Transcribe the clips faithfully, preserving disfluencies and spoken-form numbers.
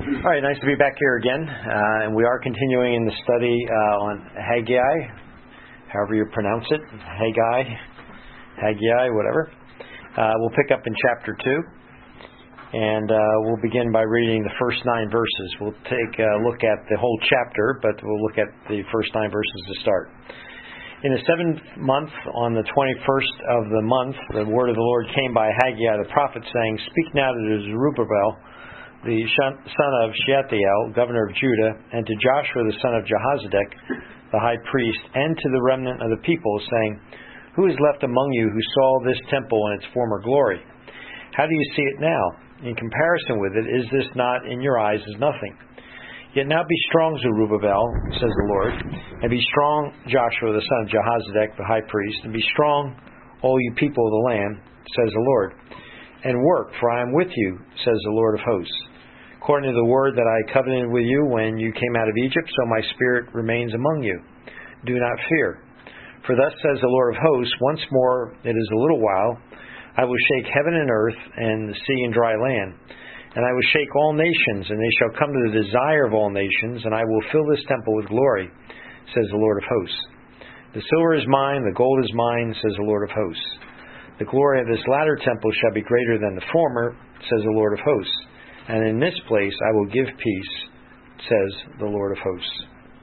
All right, nice to be back here again, uh, and we are continuing in the study uh, on Haggai, however you pronounce it, Haggai, Haggai, whatever. Uh, we'll pick up in chapter two, and uh, we'll begin by reading the first nine verses. We'll take a look at the whole chapter, but we'll look at the first nine verses to start. In the seventh month, on the twenty-first of the month, the word of the Lord came by Haggai the prophet, saying, "Speak now to Zerubbabel, the son of Shealtiel, governor of Judah, and to Joshua the son of Jehozadak, the high priest, and to the remnant of the people, saying, Who is left among you who saw this temple in its former glory? How do you see it now? In comparison with it, is this not in your eyes as nothing? Yet now be strong, Zerubbabel, says the Lord, and be strong, Joshua the son of Jehozadak, the high priest, and be strong, all you people of the land, says the Lord, and work, for I am with you, says the Lord of hosts. According to the word that I covenanted with you when you came out of Egypt, so my spirit remains among you. Do not fear. For thus says the Lord of hosts, once more, it is a little while, I will shake heaven and earth, and the sea and dry land. And I will shake all nations, and they shall come to the desire of all nations, and I will fill this temple with glory, says the Lord of hosts. The silver is mine, the gold is mine, says the Lord of hosts. The glory of this latter temple shall be greater than the former, says the Lord of hosts. And in this place I will give peace, says the Lord of hosts."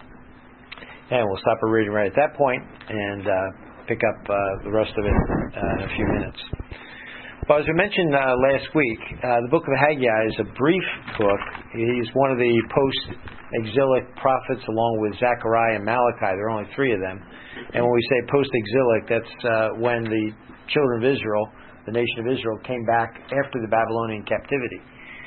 And we'll stop our reading right at that point and uh, pick up uh, the rest of it uh, in a few minutes. Well, as we mentioned uh, last week, uh, the book of Haggai is a brief book. He's one of the post-exilic prophets along with Zechariah and Malachi. There are only three of them. And when we say post-exilic, that's uh, when the children of Israel, the nation of Israel, came back after the Babylonian captivity.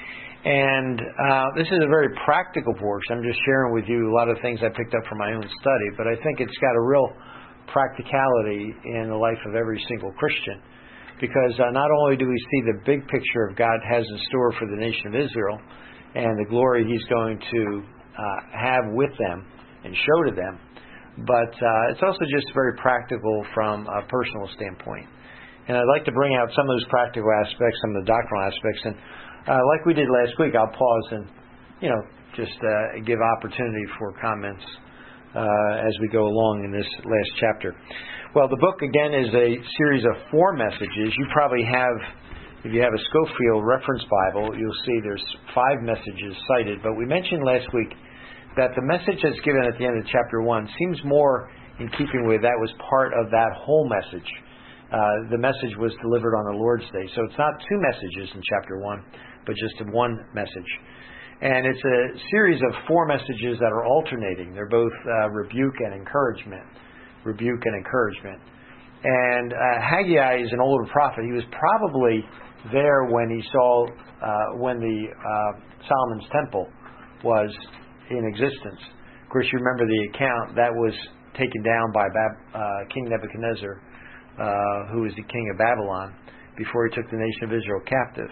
And uh, this is a very practical portion. I'm just sharing with you a lot of things I picked up from my own study, but I think it's got a real practicality in the life of every single Christian. Because uh, not only do we see the big picture of God has in store for the nation of Israel and the glory He's going to uh, have with them and show to them, but uh, it's also just very practical from a personal standpoint. And I'd like to bring out some of those practical aspects, some of the doctrinal aspects, and uh, like we did last week, I'll pause and, you know, just uh, give opportunity for comments uh, as we go along in this last chapter. Well, the book, again, is a series of four messages. You probably have, if you have a Scofield Reference Bible, you'll see there's five messages cited. But we mentioned last week that the message that's given at the end of chapter one seems more in keeping with that was part of that whole message. Uh, the message was delivered on the Lord's Day. So it's not two messages in chapter one, but just one message. And it's a series of four messages that are alternating. They're both uh, rebuke and encouragement. Rebuke and encouragement. And uh, Haggai is an older prophet. He was probably there when he saw, uh, when the uh, Solomon's temple was in existence. Of course, you remember the account that was taken down by Bab- uh, King Nebuchadnezzar, uh, who was the king of Babylon, before he took the nation of Israel captive.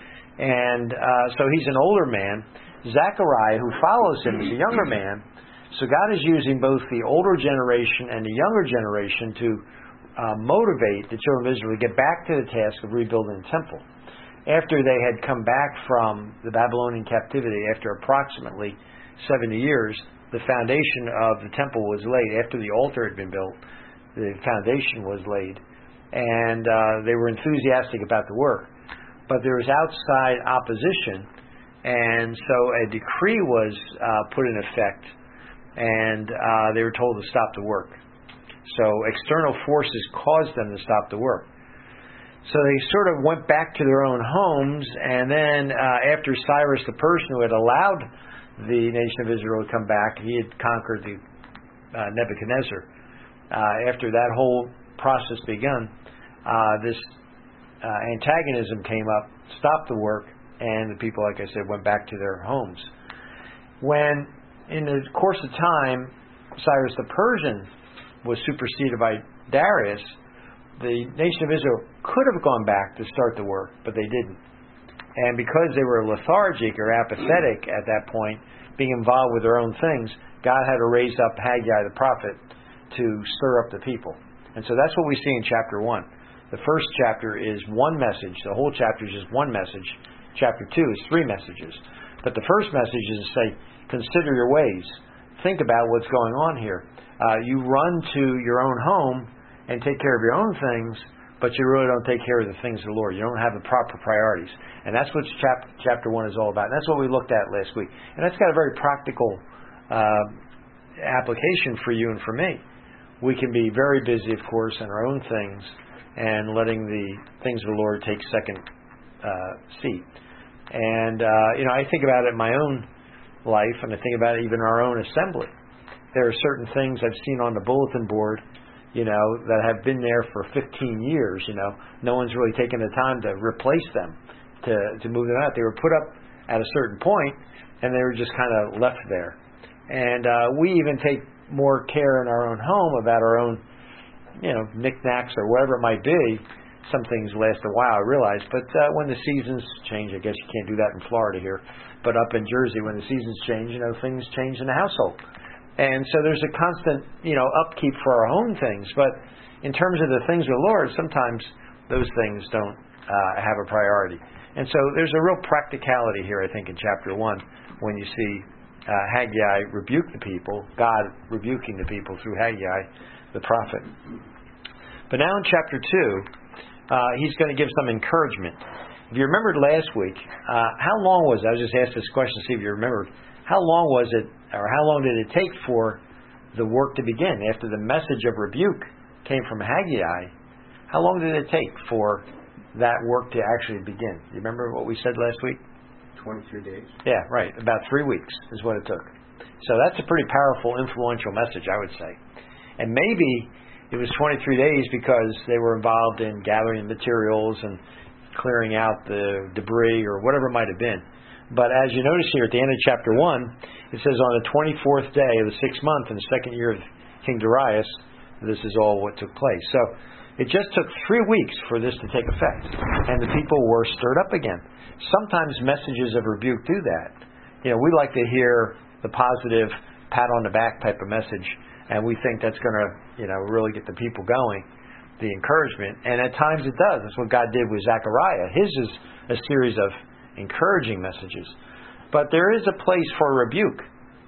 And uh, so he's an older man. Zechariah, who follows him, is a younger man. So God is using both the older generation and the younger generation to uh, motivate the children of Israel to get back to the task of rebuilding the temple. After they had come back from the Babylonian captivity, after approximately seventy years, the foundation of the temple was laid. After the altar had been built, the foundation was laid. And uh, they were enthusiastic about the work. But there was outside opposition, and so a decree was uh, put in effect, and uh, they were told to stop the work. So external forces caused them to stop the work. So they sort of went back to their own homes, and then uh, after Cyrus the Persian, who had allowed the nation of Israel to come back, he had conquered the uh, Nebuchadnezzar. Uh, after that whole process begun, uh, this uh, antagonism came up, stopped the work, and the people, like I said, went back to their homes. When, in the course of time, Cyrus the Persian was superseded by Darius, the nation of Israel could have gone back to start the work, but they didn't. And because they were lethargic or apathetic at that point, being involved with their own things, God had to raise up Haggai the prophet to stir up the people. And so that's what we see in chapter one. The first chapter is one message. The whole chapter is just one message. Chapter two is three messages. But the first message is to say, consider your ways. Think about what's going on here. Uh, you run to your own home and take care of your own things, but you really don't take care of the things of the Lord. You don't have the proper priorities. And that's what chap- chapter one is all about. And that's what we looked at last week. And that's got a very practical uh, application for you and for me. We can be very busy, of course, in our own things and letting the things of the Lord take second uh, seat. And, uh, you know, I think about it in my own life, and I think about it even in our own assembly. There are certain things I've seen on the bulletin board, you know, that have been there for fifteen years, you know. No one's really taken the time to replace them, to, to move them out. They were put up at a certain point, and they were just kind of left there. And uh, we even take more care in our own home about our own, you know, knickknacks or whatever it might be. Some things last a while, I realize. But uh, when the seasons change, I guess you can't do that in Florida here, but up in Jersey, when the seasons change, you know, things change in the household. And so there's a constant, you know, upkeep for our own things. But in terms of the things of the Lord, sometimes those things don't uh, have a priority. And so there's a real practicality here, I think, in chapter one, when you see uh, Haggai rebuke the people, God rebuking the people through Haggai, the prophet. But now in chapter two, uh, he's going to give some encouragement. If you remembered last week, uh, how long was it? I was just asked this question to see if you remember. How long was it, or how long did it take for the work to begin? After the message of rebuke came from Haggai, how long did it take for that work to actually begin? You remember what we said last week? twenty-three days. Yeah, right. About three weeks is what it took. So that's a pretty powerful, influential message, I would say. And maybe it was twenty-three days because they were involved in gathering materials and clearing out the debris or whatever it might have been. But as you notice here at the end of chapter one, it says on the twenty-fourth day of the sixth month in the second year of King Darius, this is all what took place. So it just took three weeks for this to take effect. And the people were stirred up again. Sometimes messages of rebuke do that. You know, we like to hear the positive pat on the back type of message, and we think that's going to, you know, really get the people going, the encouragement. And at times it does. That's what God did with Zechariah. His is a series of encouraging messages. But there is a place for rebuke.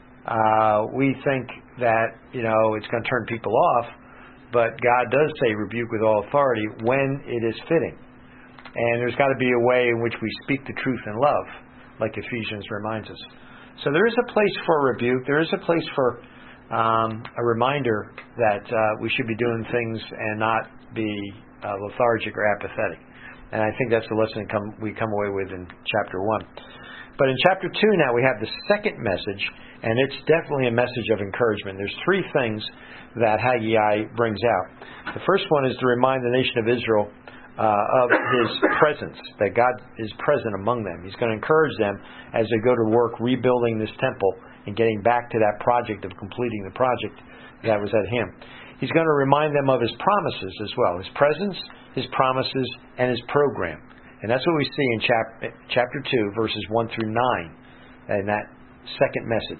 Uh, we think that, you know, it's going to turn people off, but God does say rebuke with all authority when it is fitting. And there's got to be a way in which we speak the truth in love, like Ephesians reminds us. So there is a place for rebuke. There is a place for um, a reminder that uh, we should be doing things and not be uh, lethargic or apathetic. And I think that's the lesson come, we come away with in chapter one. But in chapter two now we have the second message, and it's definitely a message of encouragement. There's three things that Haggai brings out. The first one is to remind the nation of Israel uh, of His presence, that God is present among them. He's going to encourage them as they go to work rebuilding this temple and getting back to that project of completing the project that was at Him. He's going to remind them of His promises as well. His presence, His promises, and His program. And that's what we see in chap- chapter two, verses one through nine, in that second message.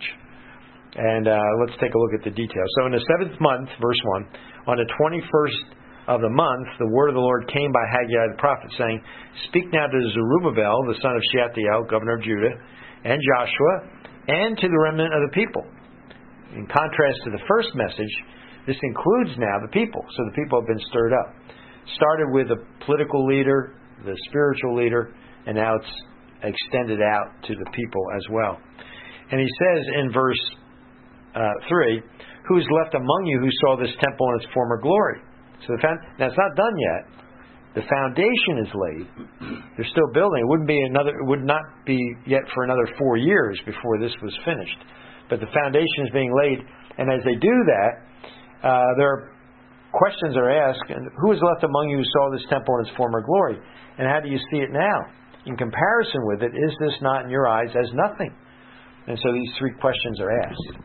And uh, let's take a look at the details. So in the seventh month, verse one, on the twenty-first of the month, the word of the Lord came by Haggai the prophet, saying, Speak now to Zerubbabel, the son of Shealtiel, governor of Judah, and Joshua, and to the remnant of the people. In contrast to the first message, this includes now the people. So the people have been stirred up. Started with the political leader, the spiritual leader, and now it's extended out to the people as well. And he says in verse uh, three, Who is left among you who saw this temple in its former glory? So the found, now it's not done yet. The foundation is laid. They're still building. It wouldn't be another. It would not be yet for another four years before this was finished. But the foundation is being laid, and as they do that, uh, there are questions are asked. And who is left among you who saw this temple in its former glory? And how do you see it now? In comparison with it, is this not in your eyes as nothing? And so these three questions are asked.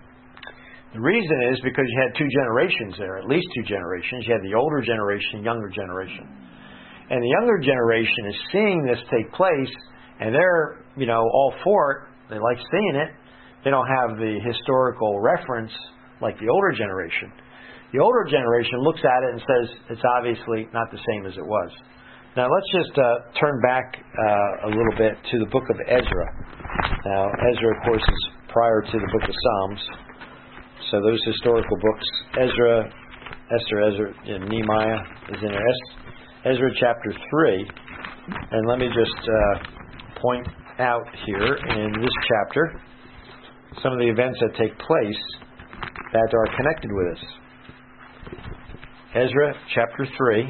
The reason is because you had two generations there, at least two generations. You had the older generation, younger generation. And the younger generation is seeing this take place, and they're, you know, all for it. They like seeing it. They don't have the historical reference like the older generation. The older generation looks at it and says it's obviously not the same as it was. Now let's just uh, turn back uh, a little bit to the book of Ezra. Now, Ezra, of course, is prior to the book of Psalms. So those historical books, Ezra, Esther, Ezra, and Nehemiah is in there. Ezra chapter three. And let me just uh, point out here in this chapter some of the events that take place that are connected with us. Ezra chapter three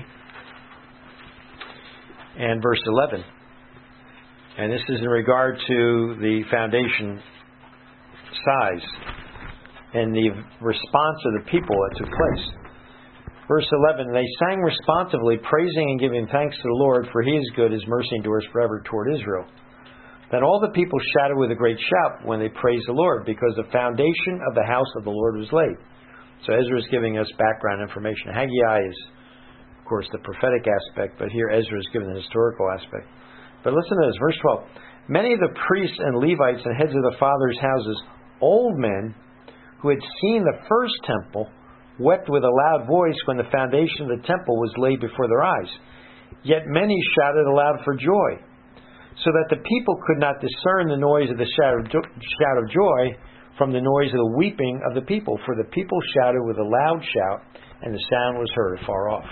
and verse eleven. And this is in regard to the foundation size and the response of the people that took place. Verse eleven, they sang responsively, praising and giving thanks to the Lord, for He is good, His mercy endures forever toward Israel. Then all the people shouted with a great shout when they praised the Lord, because the foundation of the house of the Lord was laid. So Ezra is giving us background information. Haggai is, of course, the prophetic aspect, but here Ezra is giving the historical aspect. But listen to this, verse twelve. Many of the priests and Levites and heads of the fathers' houses, old men who had seen the first temple, wept with a loud voice when the foundation of the temple was laid before their eyes. Yet many shouted aloud for joy, so that the people could not discern the noise of the shout of, jo- shout of joy from the noise of the weeping of the people. For the people shouted with a loud shout, and the sound was heard afar off.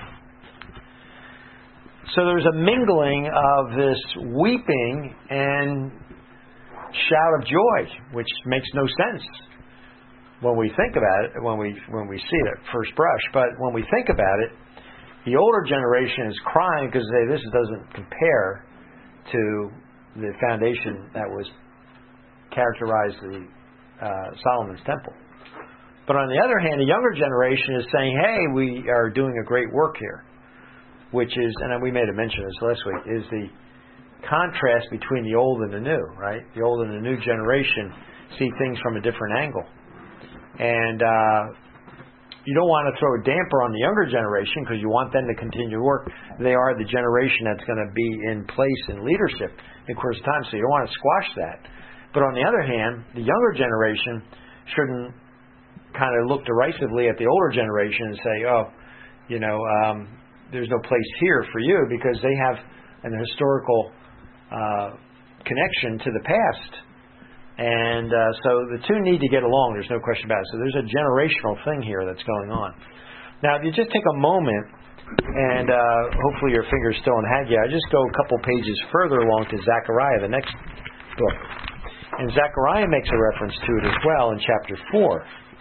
So there's a mingling of this weeping and shout of joy, which makes no sense when we think about it, when we when we see it at first brush. But when we think about it, the older generation is crying because they, this doesn't compare to the foundation that was characterized the uh, Solomon's temple. But on the other hand, the younger generation is saying, hey, we are doing a great work here, which is, and we made a mention of this last week, is the contrast between the old and the new, right? The old and the new generation see things from a different angle. And uh, you don't want to throw a damper on the younger generation because you want them to continue to work. They are the generation that's going to be in place in leadership in the course of time, so you don't want to squash that. But on the other hand, the younger generation shouldn't kind of look derisively at the older generation and say, oh, you know, um, there's no place here for you, because they have an historical uh, connection to the past. And uh, so the two need to get along, there's no question about it. So there's a generational thing here that's going on. Now, if you just take a moment, and uh, hopefully your finger's still in Haggai, just go a couple pages further along to Zechariah, the next book. And Zechariah makes a reference to it as well in chapter four.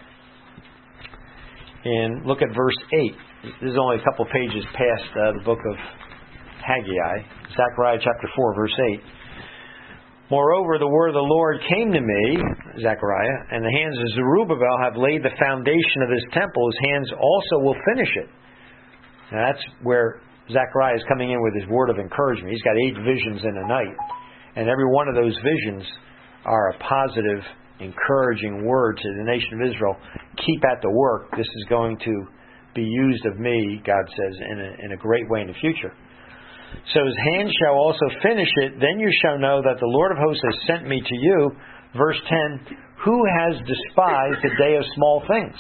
And look at verse eight. This is only a couple pages past uh, the book of Haggai. Zechariah chapter four, verse eight. Moreover, the word of the Lord came to me, Zechariah, and the hands of Zerubbabel have laid the foundation of this temple. His hands also will finish it. Now that's where Zechariah is coming in with his word of encouragement. He's got eight visions in a night. And every one of those visions are a positive, encouraging word to the nation of Israel. Keep at the work. This is going to be used of me, God says, in a, in a great way in the future. So his hand shall also finish it. Then you shall know that the Lord of hosts has sent me to you. Verse ten, who has despised the day of small things?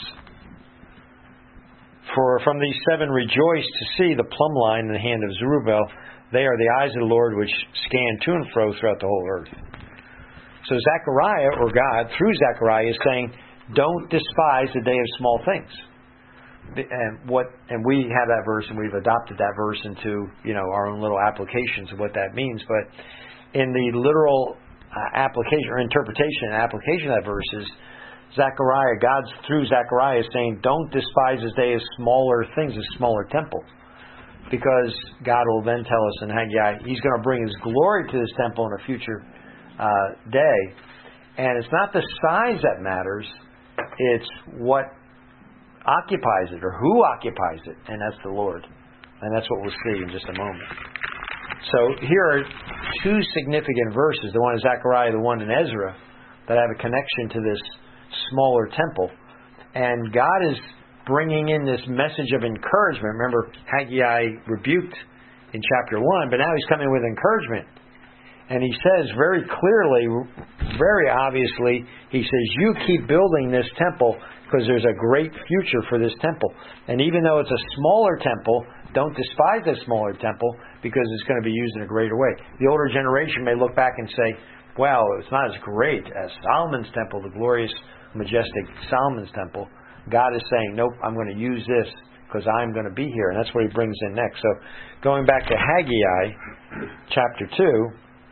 For from these seven rejoice to see the plumb line in the hand of Zerubbabel. They are the eyes of the Lord which scan to and fro throughout the whole earth. So Zechariah, or God, through Zechariah, is saying, don't despise the day of small things. And what, and we have that verse, and we've adopted that verse into, you know, our own little applications of what that means. But in the literal uh, application or interpretation and application of that verse is Zechariah, God's through Zechariah is saying, don't despise this day as smaller things, as smaller temple. Because God will then tell us in Haggai, He's going to bring His glory to this temple in a future uh, day. And it's not the size that matters, it's what occupies it, or who occupies it, and that's the Lord. And that's what we'll see in just a moment. So here are two significant verses, the one in Zechariah, the one in Ezra, that have a connection to this smaller temple. And God is bringing in this message of encouragement. Remember, Haggai rebuked in chapter one, but now he's coming with encouragement. And he says very clearly, very obviously, he says, you keep building this temple because there's a great future for this temple. And even though it's a smaller temple, don't despise that smaller temple because it's going to be used in a greater way. The older generation may look back and say, well, it's not as great as Solomon's temple, the glorious, majestic Solomon's temple. God is saying, nope, I'm going to use this because I'm going to be here. And that's what he brings in next. So going back to Haggai, chapter two,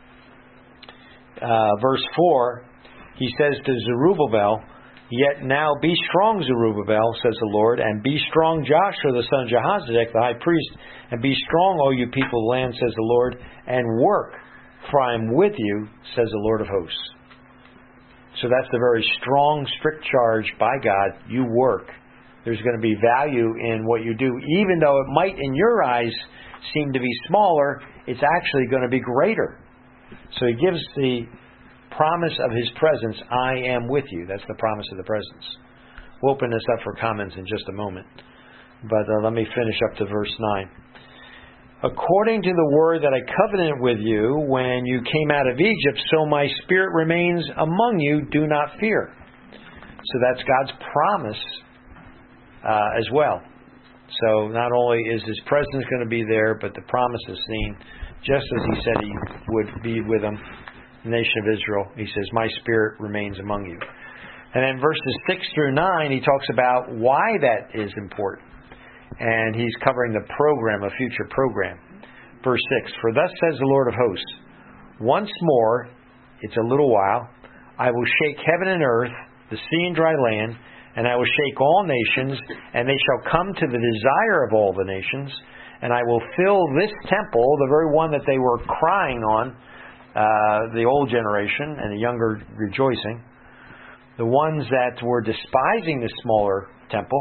uh, verse four, he says to Zerubbabel, yet now be strong, Zerubbabel, says the Lord, and be strong, Joshua, the son of Jehozadak, the high priest, and be strong, O you people of the land, says the Lord, and work, for I am with you, says the Lord of hosts. So that's the very strong, strict charge by God. You work. There's going to be value in what you do. Even though it might, in your eyes, seem to be smaller, it's actually going to be greater. So he gives the promise of his presence, I am with you. That's the promise of the presence. We'll open this up for comments in just a moment. But uh, let me finish up to verse nine. According to the word that I covenanted with you when you came out of Egypt, so my spirit remains among you. Do not fear. So that's God's promise uh, as well. So not only is his presence going to be there, but the promise is seen, just as he said he would be with them, the nation of Israel. He says, my spirit remains among you. And then verses six through nine, he talks about why that is important. And he's covering the program, a future program. Verse six, for thus says the Lord of hosts, once more, it's a little while, I will shake heaven and earth, the sea and dry land, and I will shake all nations, and they shall come to the desire of all the nations, and I will fill this temple, the very one that they were crying on, uh, the old generation and the younger rejoicing, the ones that were despising the smaller temple.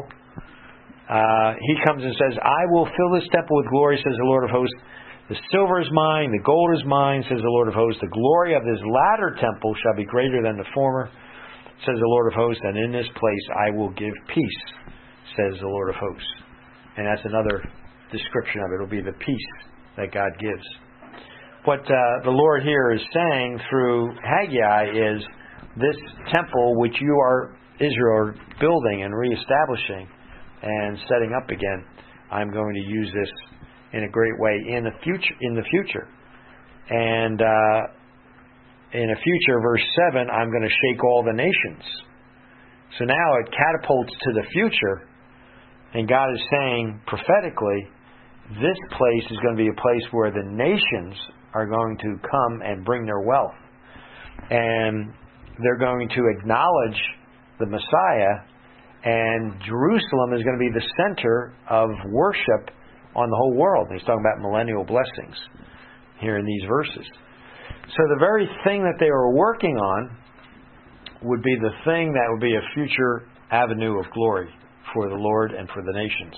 Uh, he comes and says, I will fill this temple with glory, says the Lord of hosts. The silver is mine, the gold is mine, says the Lord of hosts. The glory of this latter temple shall be greater than the former, says the Lord of hosts. And in this place I will give peace, says the Lord of hosts. And that's another description of it. It will be the peace that God gives. What uh, the Lord here is saying through Haggai is this temple which you are, Israel, are building and reestablishing and setting up again, I'm going to use this in a great way in the future. In the future, and uh, in a future, verse seven, I'm going to shake all the nations. So now it catapults to the future, and God is saying prophetically, this place is going to be a place where the nations are going to come and bring their wealth, and they're going to acknowledge the Messiah. And Jerusalem is going to be the center of worship on the whole world. He's talking about millennial blessings here in these verses. So the very thing that they were working on would be the thing that would be a future avenue of glory for the Lord and for the nations.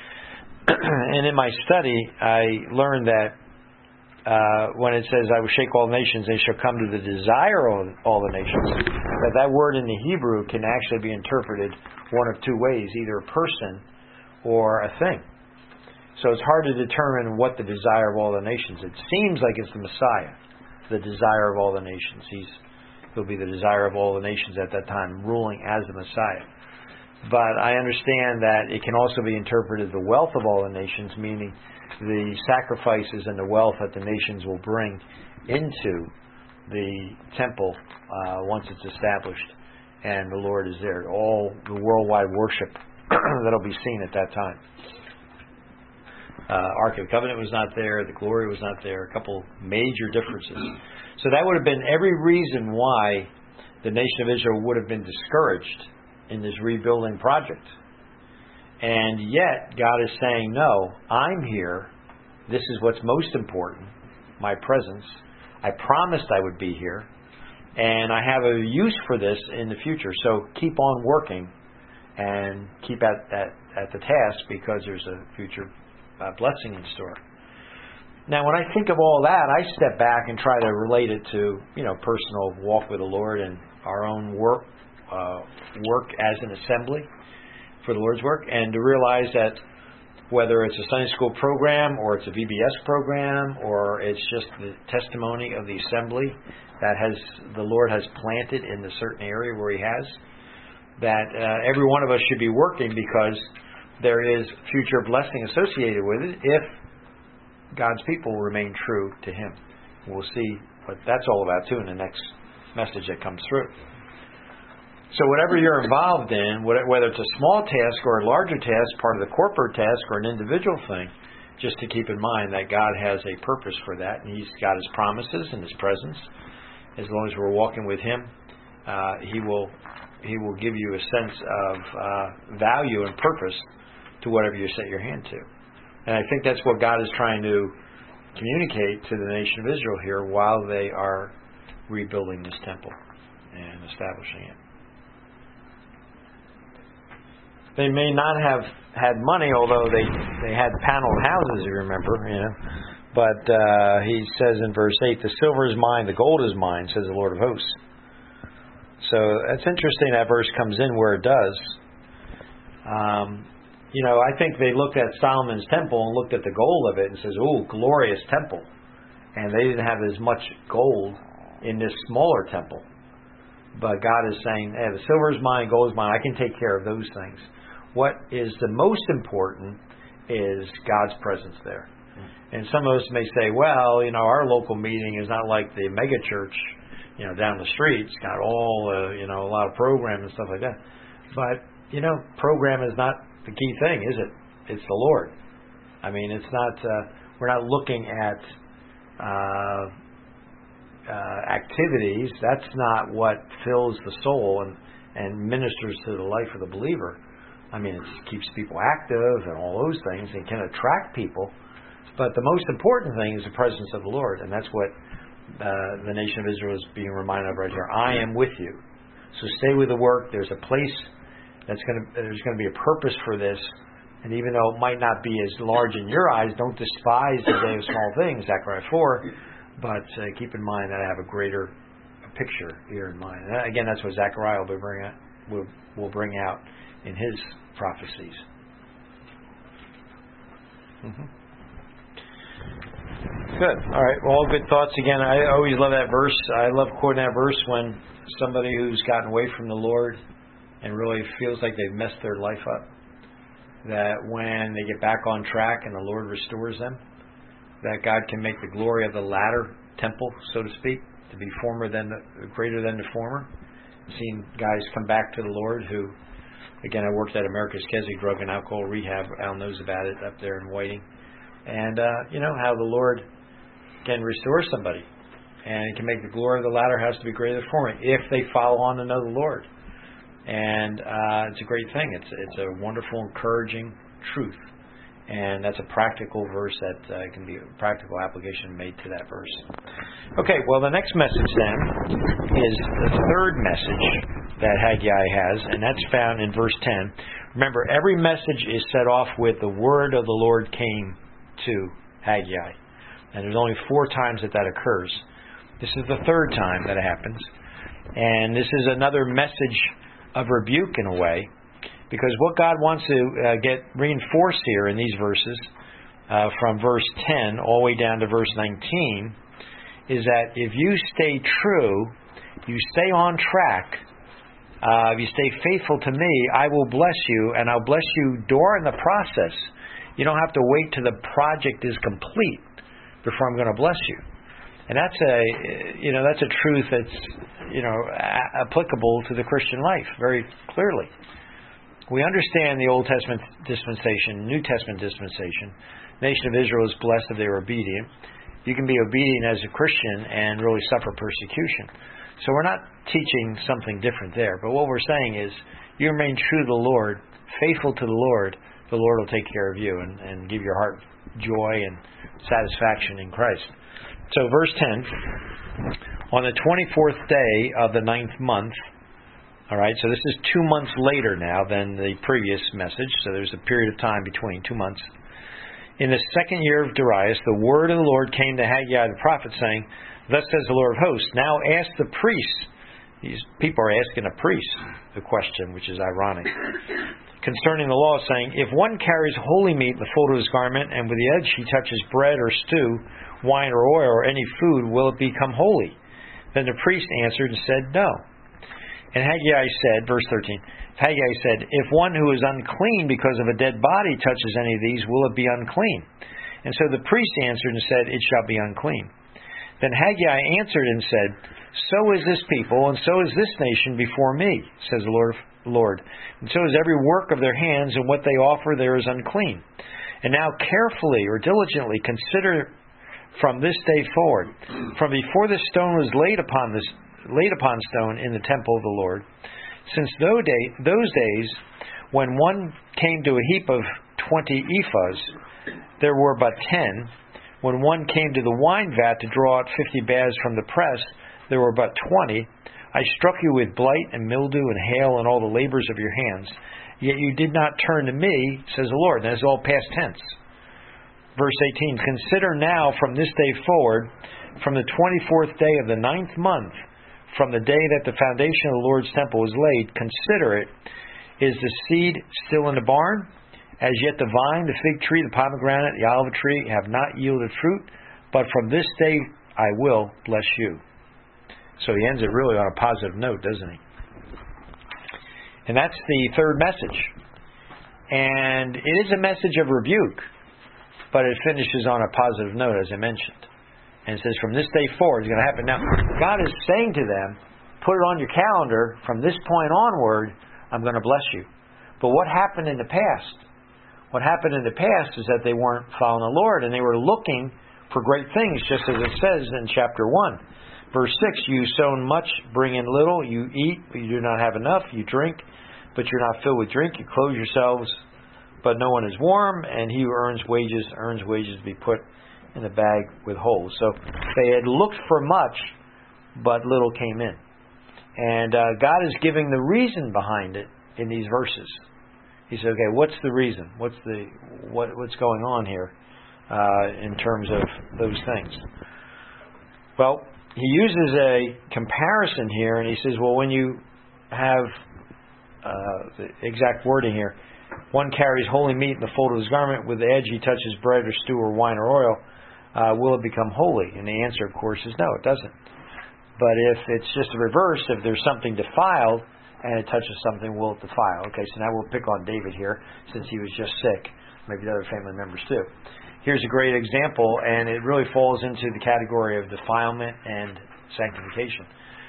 And in my study, I learned that uh, when it says, I will shake all nations, they shall come to the desire of all the nations, that that word in the Hebrew can actually be interpreted one of two ways, either a person or a thing. So it's hard to determine what the desire of all the nations. It seems like it's the Messiah, the desire of all the nations. He's, he'll be the desire of all the nations at that time, ruling as the Messiah. But I understand that it can also be interpreted the wealth of all the nations, meaning the sacrifices and the wealth that the nations will bring into the temple uh, once it's established and the Lord is there. All the worldwide worship that'll be seen at that time. Uh, Ark of the Covenant was not there. The glory was not there. A couple major differences. So that would have been every reason why the nation of Israel would have been discouraged in this rebuilding project. And yet, God is saying, no, I'm here. This is what's most important, my presence. I promised I would be here. And I have a use for this in the future. So keep on working and keep at, at, at the task, because there's a future uh, blessing in store. Now, when I think of all that, I step back and try to relate it to, you know, personal walk with the Lord and our own work, uh, work as an assembly for the Lord's work, and to realize that whether it's a Sunday school program or it's a V B S program or it's just the testimony of the assembly that has the Lord has planted in the certain area where He has, that uh, every one of us should be working, because there is future blessing associated with it if God's people remain true to Him. We'll see what that's all about too in the next message that comes through. So whatever you're involved in, whether it's a small task or a larger task, part of the corporate task or an individual thing, just to keep in mind that God has a purpose for that, and He's got His promises and His presence. As long as we're walking with Him, uh, He will He will give you a sense of uh, value and purpose to whatever you set your hand to. And I think that's what God is trying to communicate to the nation of Israel here while they are rebuilding this temple and establishing it. They may not have had money, although they, they had paneled houses, you remember, you know. But uh, he says in verse eight, the silver is mine, the gold is mine, says the Lord of hosts. So that's interesting that verse comes in where it does. Um, you know, I think they looked at Solomon's temple and looked at the gold of it and says, ooh, glorious temple. And they didn't have as much gold in this smaller temple. But God is saying, hey, the silver is mine, gold is mine, I can take care of those things. What is the most important is God's presence there. And some of us may say, well, you know, our local meeting is not like the mega church, you know, down the street. It's got all, uh, you know, a lot of program and stuff like that. But, you know, program is not the key thing, is it? It's the Lord. I mean, it's not, uh, we're not looking at uh, uh, activities. That's not what fills the soul and, and ministers to the life of the believer. I mean, it keeps people active and all those things and can attract people. But the most important thing is the presence of the Lord, and that's what uh, the nation of Israel is being reminded of right here. I am with you. So stay with the work. There's a place that's going to, there's going to be a purpose for this. And even though it might not be as large in your eyes, don't despise the day of small things, Zechariah four. But uh, keep in mind that I have a greater picture here in mind. And again, that's what Zechariah will bring out, will, will bring out in his prophecies. Mm-hmm. Good. All right. Well, all good thoughts. Again, I always love that verse. I love quoting that verse when somebody who's gotten away from the Lord and really feels like they've messed their life up, that when they get back on track and the Lord restores them, that God can make the glory of the latter temple, so to speak, to be former than the, greater than the former. I've seen guys come back to the Lord who, again, I worked at America's Keswick Drug and Alcohol Rehab. Al knows about it up there in Whiting. And, uh, you know, how the Lord can restore somebody. And it can make the glory of the latter house to be greater than the former if they follow on to know the Lord. And uh, it's a great thing. It's it's a wonderful, encouraging truth. And that's a practical verse that uh, can be a practical application made to that verse. Okay, well, the next message then is the third message that Haggai has, and that's found in verse ten. Remember, every message is set off with the word of the Lord came to Haggai. And there's only four times that that occurs. This is the third time that it happens. And this is another message of rebuke in a way, because what God wants to uh, get reinforced here in these verses, uh, from verse ten all the way down to verse nineteen, is that if you stay true, you stay on track, uh, if you stay faithful to me, I will bless you, and I'll bless you during the process. You don't have to wait till the project is complete before I'm going to bless you. And that's a, you know, that's a truth that's, you know, a- applicable to the Christian life very clearly. We understand the Old Testament dispensation, New Testament dispensation. The nation of Israel is blessed if they are obedient. You can be obedient as a Christian and really suffer persecution. So we're not teaching something different there. But what we're saying is, you remain true to the Lord, faithful to the Lord, the Lord will take care of you and, and give your heart joy and satisfaction in Christ. So verse ten, on the twenty-fourth day of the ninth month, all right, so this is two months later now than the previous message, so there's a period of time between, two months. In the second year of Darius, the word of the Lord came to Haggai the prophet, saying, thus says the Lord of hosts, now ask the priests. These people are asking a priest the question, which is ironic, concerning the law, saying, if one carries holy meat in the fold of his garment, and with the edge he touches bread or stew, wine or oil, or any food, will it become holy? Then the priest answered and said, no. And Haggai said, verse thirteen, Haggai said, if one who is unclean because of a dead body touches any of these, will it be unclean? And so the priest answered and said, it shall be unclean. Then Haggai answered and said, So is this people, and so is this nation before me, says the Lord, Lord. And so is every work of their hands, and what they offer there is unclean. And now carefully or diligently consider from this day forward, from before the stone was laid upon this laid upon stone in the temple of the Lord, since those day, those days when one came to a heap of twenty ephahs, there were but ten. When one came to the wine vat to draw out fifty baths from the press, there were but twenty. I struck you with blight and mildew and hail and all the labors of your hands. Yet you did not turn to me, says the Lord. And that's all past tense. Verse eighteen, Consider now from this day forward, from the twenty-fourth day of the ninth month, from the day that the foundation of the Lord's temple was laid, consider it. Is the seed still in the barn? As yet the vine, the fig tree, the pomegranate, the olive tree have not yielded fruit, but from this day I will bless you. So he ends it really on a positive note, doesn't he? And that's the third message. And it is a message of rebuke, but it finishes on a positive note, as I mentioned. And it says, from this day forward, it's going to happen. Now, God is saying to them, put it on your calendar, from this point onward, I'm going to bless you. But what happened in the past? What happened in the past is that they weren't following the Lord, and they were looking for great things, just as it says in chapter one. Verse six, you sown much, bring in little, you eat, but you do not have enough, you drink, but you're not filled with drink, you clothe yourselves, but no one is warm, and he who earns wages, earns wages to be put in the bag with holes. So they had looked for much, but little came in. And uh, God is giving the reason behind it in these verses. He said, okay, what's the reason? What's the what what's going on here uh, in terms of those things? Well, he uses a comparison here, and he says, well, when you have uh, the exact wording here, one carries holy meat in the fold of his garment, with the edge he touches bread or stew or wine or oil, uh, will it become holy? And the answer, of course, is no, it doesn't. But if it's just the reverse, if there's something defiled and it touches something, will it defile? Okay, so now we'll pick on David here, since he was just sick. Maybe the other family members too. Here's a great example, and it really falls into the category of defilement and sanctification.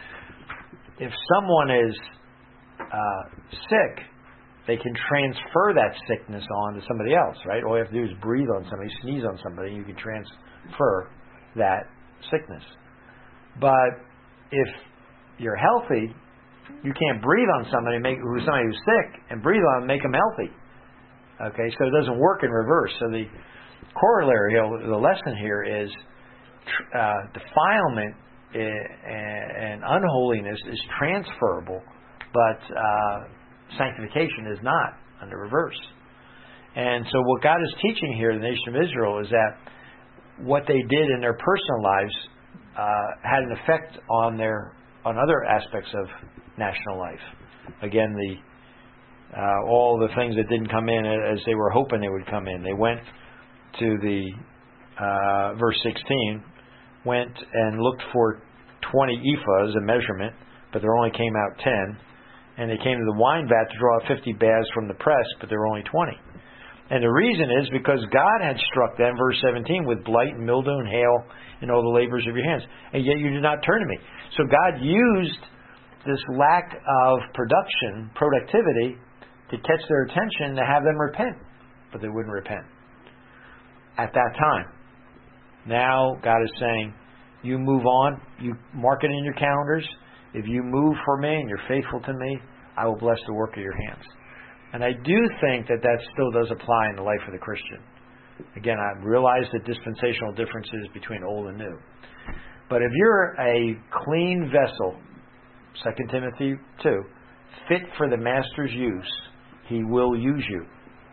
If someone is uh, sick, they can transfer that sickness on to somebody else, right? All you have to do is breathe on somebody, sneeze on somebody, you can transfer that sickness. But if you're healthy, you can't breathe on somebody make, who's somebody who's sick and breathe on them and make them healthy. Okay, so it doesn't work in reverse. So the corollary, the lesson here is uh, defilement and unholiness is transferable, but uh, sanctification is not, under reverse. And so what God is teaching here in the nation of Israel is that what they did in their personal lives uh, had an effect on their on other aspects of national life. Again, the uh, all the things that didn't come in as they were hoping they would come in. They went to the uh, verse sixteen, went and looked for twenty ephahs, a measurement, but there only came out ten. And they came to the wine vat to draw fifty baths from the press, but there were only twenty. And the reason is because God had struck them, verse seventeen, with blight and mildew and hail and all the labors of your hands. And yet you did not turn to me. So God used this lack of production, productivity, to catch their attention, to have them repent. But they wouldn't repent at that time. Now God is saying, you move on, you mark it in your calendars. If you move for me and you're faithful to me, I will bless the work of your hands. And I do think that that still does apply in the life of the Christian. Again, I realize the dispensational differences between old and new. But if you're a clean vessel, Second Timothy two, fit for the master's use, he will use you.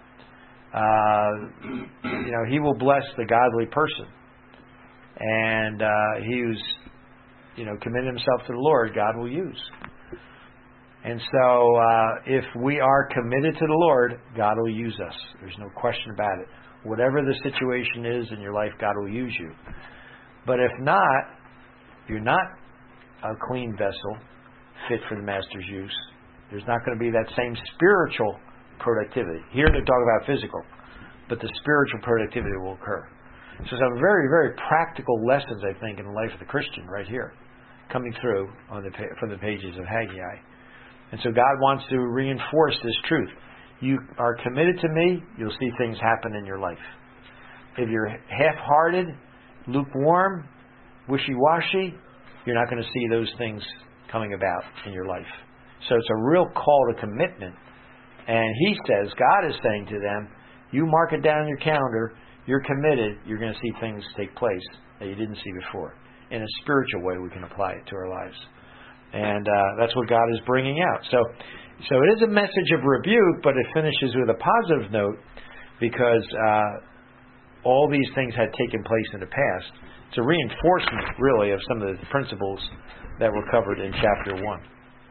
Uh, you know, he will bless the godly person. And uh, he who's you know, committed himself to the Lord, God will use. And so, uh, if we are committed to the Lord, God will use us. There's no question about it. Whatever the situation is in your life, God will use you. But if not, you're not a clean vessel, fit for the master's use. There's not going to be that same spiritual productivity. Here they're talking about physical, but the spiritual productivity will occur. So some very, very practical lessons, I think, in the life of the Christian right here, coming through on the from the pages of Haggai. And so God wants to reinforce this truth. You are committed to me, you'll see things happen in your life. If you're half-hearted, lukewarm, wishy-washy, you're not going to see those things coming about in your life. So it's a real call to commitment. And he says, God is saying to them, you mark it down in your calendar, you're committed, you're going to see things take place that you didn't see before. In a spiritual way, we can apply it to our lives. And uh, that's what God is bringing out. So so it is a message of rebuke, but it finishes with a positive note because uh, all these things had taken place in the past. It's a reinforcement, really, of some of the principles that were covered in chapter one.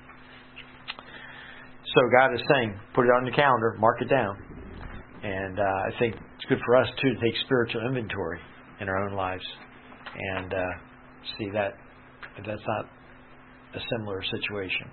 So God is saying, put it on the calendar, mark it down. And uh, I think it's good for us, too, to take spiritual inventory in our own lives and uh, see that if that's not a similar situation.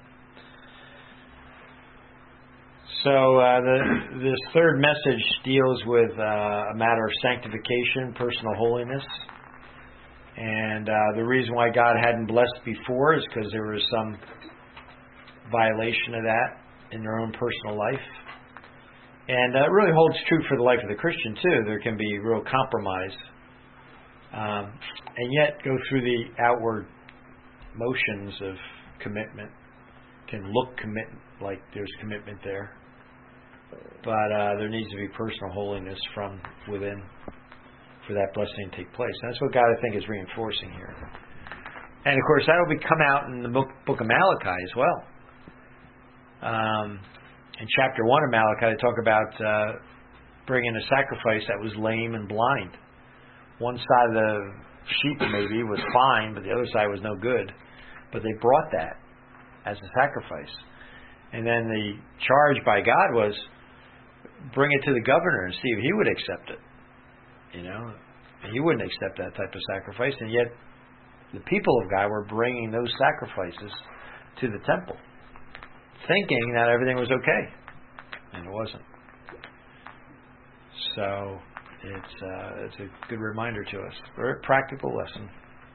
So uh, the, this third message deals with uh, a matter of sanctification, personal holiness. And uh, the reason why God hadn't blessed before is because there was some violation of that in their own personal life. And that really holds true for the life of the Christian, too. There can be real compromise. Um, and yet go through the outward motions of commitment. Can look commit like there's commitment there. But uh, there needs to be personal holiness from within for that blessing to take place. And that's what God, I think, is reinforcing here. And, of course, that will be come out in the book, book of Malachi as well. Um, in chapter one of Malachi, they talk about uh, bringing a sacrifice that was lame and blind. One side of the sheep maybe was fine, but the other side was no good. But they brought that as a sacrifice. And then the charge by God was, bring it to the governor and see if he would accept it. You know, and he wouldn't accept that type of sacrifice. And yet, the people of God were bringing those sacrifices to the temple, thinking that everything was okay. And it wasn't. So, it's uh, it's a good reminder to us. Very practical lesson.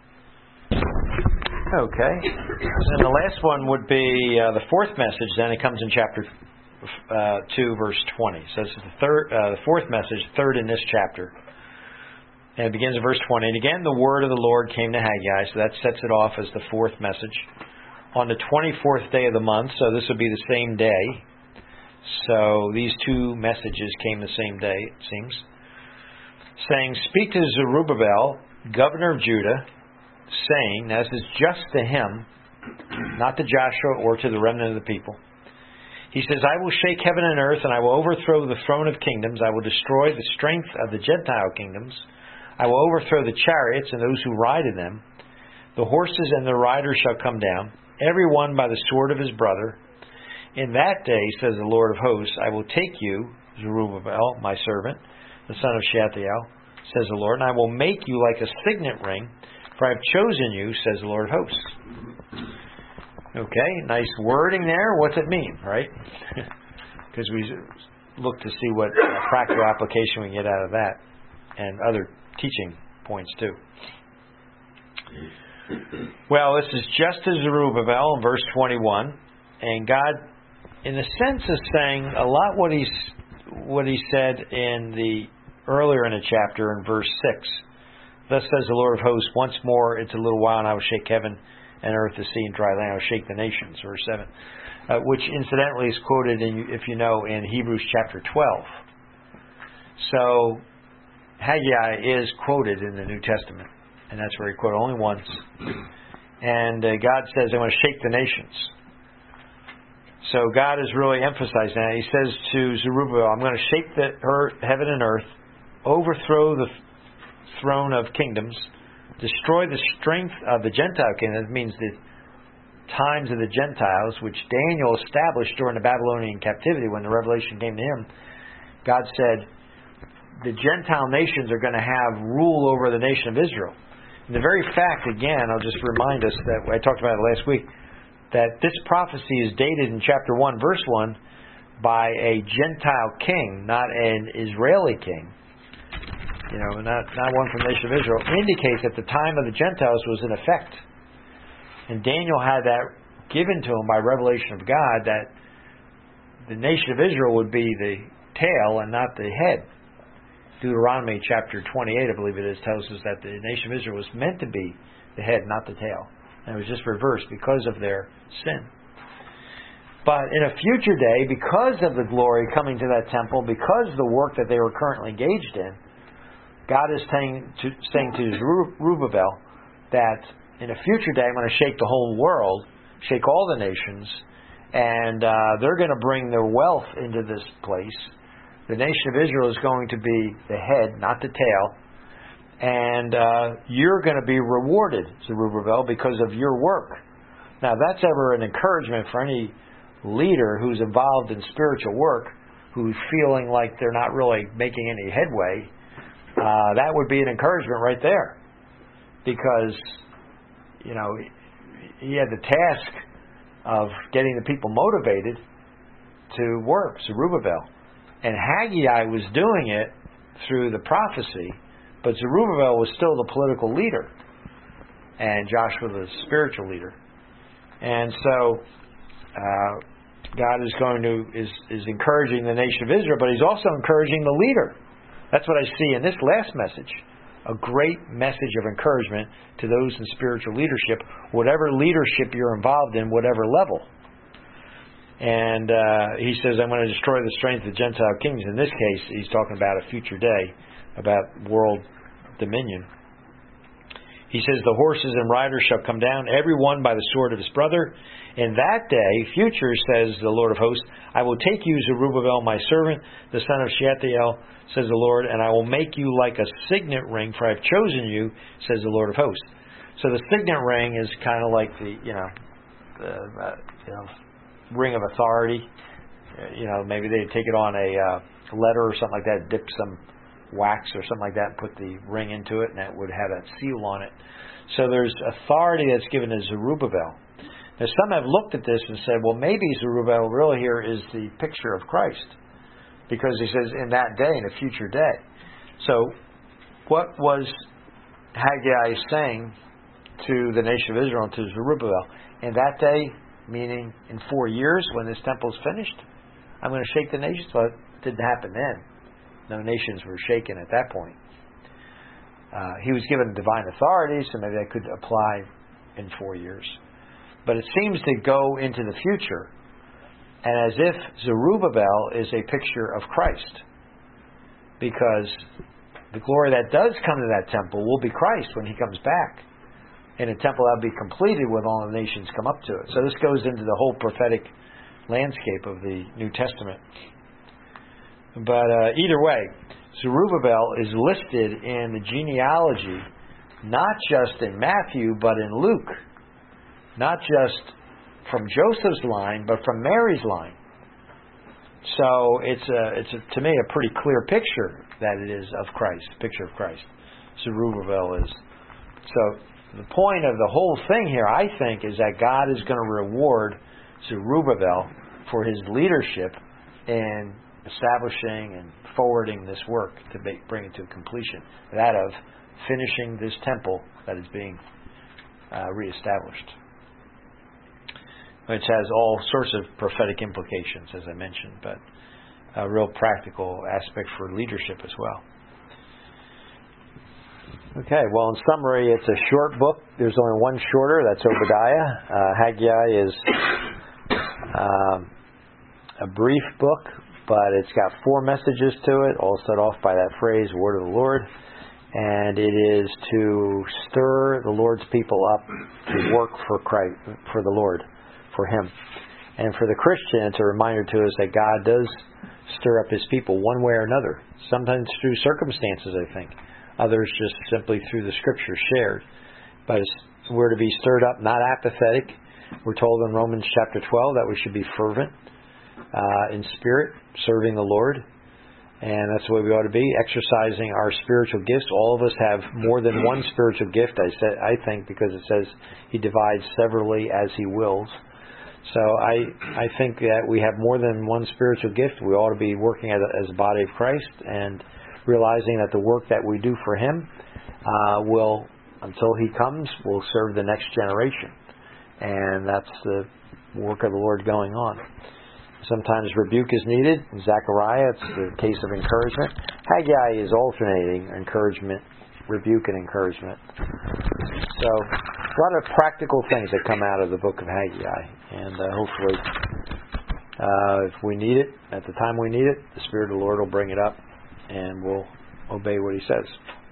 Okay. And the last one would be uh, the fourth message. Then it comes in chapter uh, two, verse twenty. So this is the third, uh, the fourth message, third in this chapter. And it begins in verse twenty. And again, the word of the Lord came to Haggai. So that sets it off as the fourth message. On the twenty-fourth day of the month, so this would be the same day. So these two messages came the same day, it seems. Saying, speak to Zerubbabel, governor of Judah, saying, now this is just to him, not to Joshua or to the remnant of the people. He says, I will shake heaven and earth, and I will overthrow the throne of kingdoms. I will destroy the strength of the Gentile kingdoms. I will overthrow the chariots and those who ride in them. The horses and the riders shall come down, every one by the sword of his brother. In that day, says the Lord of hosts, I will take you, Zerubbabel, my servant, the son of Shealtiel, says the Lord, and I will make you like a signet ring, for I have chosen you, says the Lord of hosts. Okay, nice wording there. What's it mean, right? Because we look to see what uh, practical application we can get out of that, and other teaching points too. Well, this is just as Zerubbabel in verse twenty-one, and God, in a sense, is saying a lot what he's what he said in the earlier in the chapter in verse six. Thus says the Lord of hosts, once more it's a little while, and I will shake heaven and earth, the sea, and dry land. I will shake the nations. Verse seven, uh, which incidentally is quoted in, if you know, in Hebrews chapter twelve. So Haggai is quoted in the New Testament, and that's where he quoted only once. And uh, God says, I want to shake the nations. So God is really emphasizing that. He says to Zerubbabel, I'm going to shake the earth, heaven and earth, overthrow the throne of kingdoms, destroy the strength of the Gentile kingdom. That means the times of the Gentiles, which Daniel established during the Babylonian captivity when the revelation came to him. God said, the Gentile nations are going to have rule over the nation of Israel. And the very fact, again, I'll just remind us that I talked about it last week, that this prophecy is dated in chapter one, verse one, by a Gentile king, not an Israeli king. you know, not, not one from the nation of Israel, indicates that the time of the Gentiles was in effect. And Daniel had that given to him by revelation of God, that the nation of Israel would be the tail and not the head. Deuteronomy chapter twenty-eight, I believe it is, tells us that the nation of Israel was meant to be the head, not the tail. And it was just reversed because of their sin. But in a future day, because of the glory coming to that temple, because of the work that they were currently engaged in, God is saying to, saying to Zerubbabel that in a future day I'm going to shake the whole world, shake all the nations, and uh, they're going to bring their wealth into this place. The nation of Israel is going to be the head, not the tail. And uh, you're going to be rewarded, Zerubbabel, because of your work. Now, if that's ever an encouragement for any leader who's involved in spiritual work, who's feeling like they're not really making any headway, uh, that would be an encouragement right there. Because, you know, he had the task of getting the people motivated to work, Zerubbabel. And Haggai was doing it through the prophecy, but Zerubbabel was still the political leader, and Joshua the spiritual leader. And so uh, God is going to is is encouraging the nation of Israel, but He's also encouraging the leader. That's what I see in this last message. A great message of encouragement to those in spiritual leadership, whatever leadership you're involved in, whatever level. And uh, he says, I'm going to destroy the strength of the Gentile kings. In this case, he's talking about a future day, about world dominion. He says, the horses and riders shall come down, every one by the sword of his brother. In that day, future, says the Lord of hosts, I will take you, Zerubbabel, my servant, the son of Shealtiel, says the Lord, and I will make you like a signet ring, for I have chosen you, says the Lord of hosts. So the signet ring is kind of like the, you know, the, uh, you know, ring of authority. You know, maybe they'd take it on a uh, letter or something like that, dip some wax or something like that, and put the ring into it, and that would have that seal on it. So there's authority that's given to Zerubbabel. Now, some have looked at this and said, well, maybe Zerubbabel really here is the picture of Christ, because he says, in that day, in a future day. So, what was Haggai saying to the nation of Israel and to Zerubbabel? In that day, meaning in four years when this temple is finished, I'm going to shake the nations. Well, it didn't happen then. No nations were shaken at that point. Uh, he was given divine authority, so maybe that could apply in four years. But it seems to go into the future, and as if Zerubbabel is a picture of Christ, because the glory that does come to that temple will be Christ when He comes back, in a temple that will be completed when all the nations come up to it. So this goes into the whole prophetic landscape of the New Testament. But uh, either way, Zerubbabel is listed in the genealogy, not just in Matthew, but in Luke. Not just from Joseph's line, but from Mary's line. So it's a, it's a, to me a pretty clear picture that it is of Christ, picture of Christ. Zerubbabel is. So the point of the whole thing here, I think, is that God is going to reward Zerubbabel for his leadership in establishing and forwarding this work to make, bring it to completion. That of finishing this temple that is being uh, reestablished. Which has all sorts of prophetic implications, as I mentioned, but a real practical aspect for leadership as well. Okay, well, in summary, it's a short book. There's only one shorter, that's Obadiah. Uh, Haggai is um, a brief book, but it's got four messages to it, all set off by that phrase, word of the Lord. And it is to stir the Lord's people up to work for Christ, for the Lord, for Him. And for the Christian, it's a reminder to us that God does stir up His people one way or another. Sometimes through circumstances, I think. Others just simply through the Scripture shared. But it's, we're to be stirred up, not apathetic. We're told in Romans chapter twelve that we should be fervent uh, in spirit, serving the Lord. And that's the way we ought to be, exercising our spiritual gifts. All of us have more than one spiritual gift, I said, I think, because it says He divides severally as He wills. So I I think that we have more than one spiritual gift. We ought to be working as a, as a body of Christ and realizing that the work that we do for Him uh, will, until He comes, will serve the next generation. And that's the work of the Lord going on. Sometimes rebuke is needed. In Zechariah, it's the case of encouragement. Haggai is alternating encouragement, rebuke, and encouragement. So, a lot of practical things that come out of the book of Haggai. And uh, hopefully, uh, if we need it, at the time we need it, the Spirit of the Lord will bring it up, and we'll obey what He says.